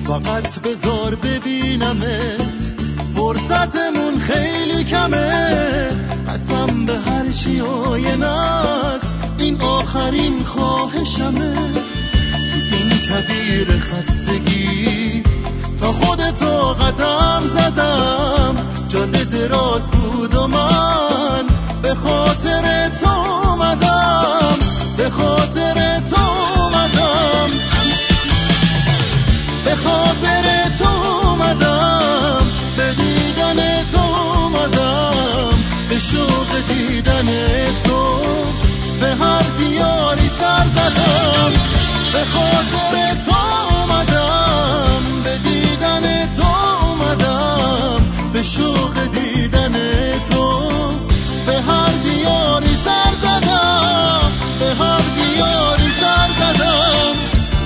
فقط بذار ببینمت، فرصتمون خیلی کمه، قسم به هر چی آینه است، این آخرین خواهشمه. این کبیر خستگی تا خودتو قدم زدم، جاده دراز بود و من به خاطر تو اومدم، به خاطر تو اومدم، به خاطر تو اومدم، به دیدن تو اومدم، به شوق دیدن تو، به هر دیاری سر زدم، به خاطر تو اومدم، به دیدن تو اومدم، به شوق دیدن تو، به هر دیاری سر زدم، به هر دیاری سر زدم.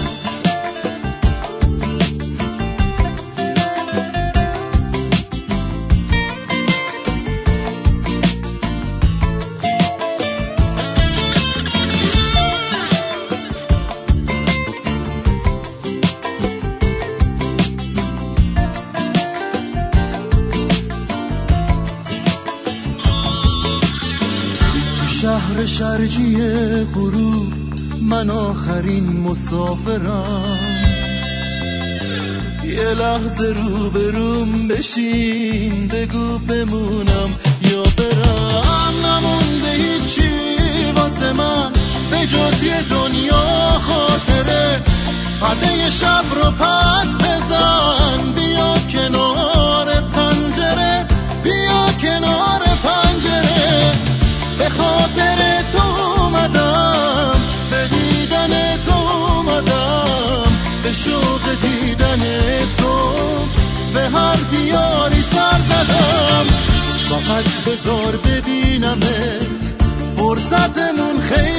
شهر شرجی غروب من آخرین مسافرم، یه لحظه روبروم بشین، بگو بمونم یا برم. نمونده هیچی واسه من به جز یه دنیا خاطره، پرده شب رو پس بزن، بیا کنار پنجره، بیا کنار پنجره، به خاطر تو اومدم، به دیدن تو اومدم، به شوق دیدن تو، به هر دیاری سر زدم. فقط بذار ببینمت، فرصتمون خیلی